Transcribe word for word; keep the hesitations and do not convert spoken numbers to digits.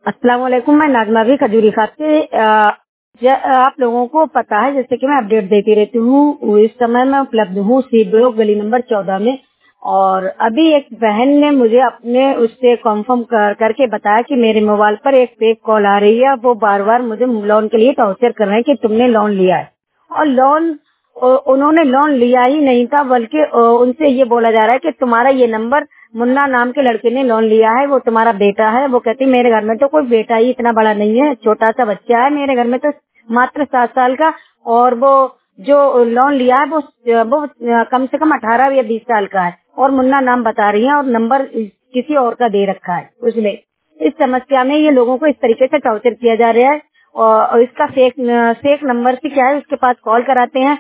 अस्सलाम वालेकुम। मैं नाज़मा भी खजूरी खात से अ, ज आप लोगों को पता है जैसे कि मैं अपडेट देती रहती हूँ। इस समय मैं उपलब्ध हूँ सी ब्लॉक गली नंबर चौदह में और अभी एक बहन ने मुझे अपने उससे कंफर्म कर करके बताया कि मेरे मोबाइल पर एक फेक कॉल आ रही है। वो बार-बार मुझे लोन के लिए टॉर्चर कर रहे हैं कि तुमने लोन लिया है और लोन अ, उन्होंने लोन लिया ही नहीं था बल्कि अ, उनसे ये बोला जा रहा है कि तुम्हारा ये नंबर मुन्ना नाम के लड़के ने लोन लिया है, वो तुम्हारा बेटा है। वो कहती मेरे घर में तो कोई बेटा ही इतना बड़ा नहीं है, छोटा सा बच्चा है मेरे घर में तो मात्र सात साल का। और वो जो लोन लिया है वो वो अ, कम से कम अठारह या बीस साल का है और मुन्ना नाम बता रही है और नंबर किसी और का दे रखा है उसने। इस समस्या में ये लोगों को इस तरीके से टॉर्चर किया जा रहा है और इसका फेक फेक नंबर से क्या है उसके पास कॉल कराते हैं